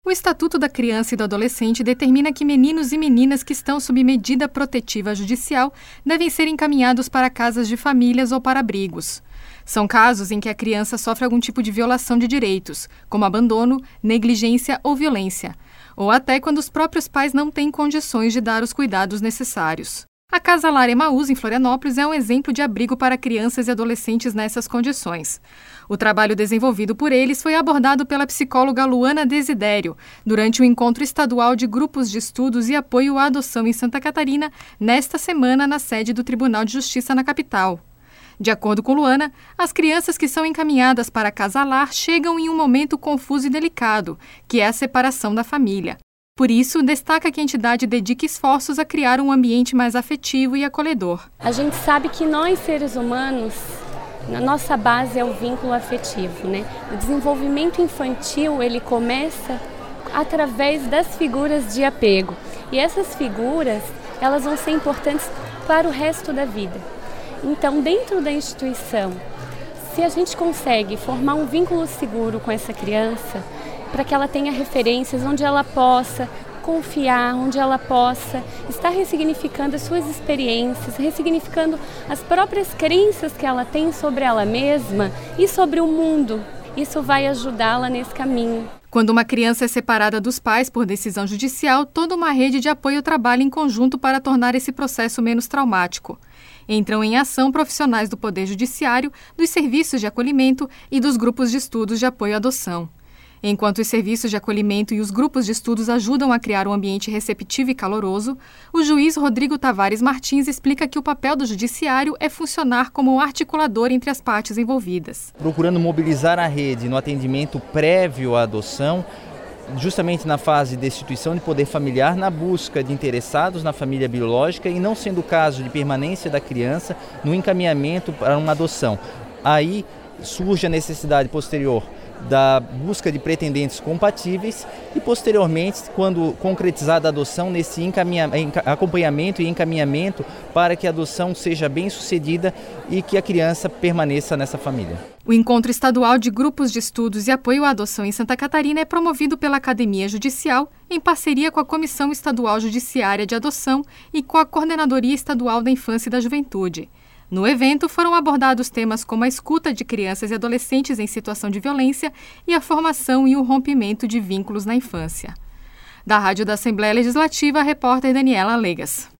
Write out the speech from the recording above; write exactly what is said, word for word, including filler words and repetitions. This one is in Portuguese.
O Estatuto da Criança e do Adolescente determina que meninos e meninas que estão sob medida protetiva judicial devem ser encaminhados para casas de famílias ou para abrigos. São casos em que a criança sofre algum tipo de violação de direitos, como abandono, negligência ou violência, ou até quando os próprios pais não têm condições de dar os cuidados necessários. A Casa Lar Emaús, em Florianópolis, é um exemplo de abrigo para crianças e adolescentes nessas condições. O trabalho desenvolvido por eles foi abordado pela psicóloga Luana Desidério durante o encontro estadual de grupos de estudos e apoio à adoção em Santa Catarina, nesta semana na sede do Tribunal de Justiça na capital. De acordo com Luana, as crianças que são encaminhadas para a Casa Lar chegam em um momento confuso e delicado, que é a separação da família. Por isso, destaca que a entidade dedica esforços a criar um ambiente mais afetivo e acolhedor. A gente sabe que nós, seres humanos, a nossa base é o vínculo afetivo, né? O desenvolvimento infantil, ele começa através das figuras de apego. E essas figuras, elas vão ser importantes para o resto da vida. Então, dentro da instituição, se a gente consegue formar um vínculo seguro com essa criança, para que ela tenha referências onde ela possa confiar, onde ela possa estar ressignificando as suas experiências, ressignificando as próprias crenças que ela tem sobre ela mesma e sobre o mundo. Isso vai ajudá-la nesse caminho. Quando uma criança é separada dos pais por decisão judicial, toda uma rede de apoio trabalha em conjunto para tornar esse processo menos traumático. Entram em ação profissionais do Poder Judiciário, dos serviços de acolhimento e dos grupos de estudos de apoio à adoção. Enquanto os serviços de acolhimento e os grupos de estudos ajudam a criar um ambiente receptivo e caloroso, o juiz Rodrigo Tavares Martins explica que o papel do judiciário é funcionar como articulador entre as partes envolvidas. Procurando mobilizar a rede no atendimento prévio à adoção, justamente na fase de destituição de poder familiar, na busca de interessados na família biológica e não sendo o caso de permanência da criança no encaminhamento para uma adoção. Aí surge a necessidade posterior da busca de pretendentes compatíveis e, posteriormente, quando concretizada a adoção, nesse acompanhamento e encaminhamento para que a adoção seja bem sucedida e que a criança permaneça nessa família. O Encontro Estadual de Grupos de Estudos e Apoio à Adoção em Santa Catarina é promovido pela Academia Judicial em parceria com a Comissão Estadual Judiciária de Adoção e com a Coordenadoria Estadual da Infância e da Juventude. No evento, foram abordados temas como a escuta de crianças e adolescentes em situação de violência e a formação e o rompimento de vínculos na infância. Da Rádio da Assembleia Legislativa, a repórter Daniela Legas.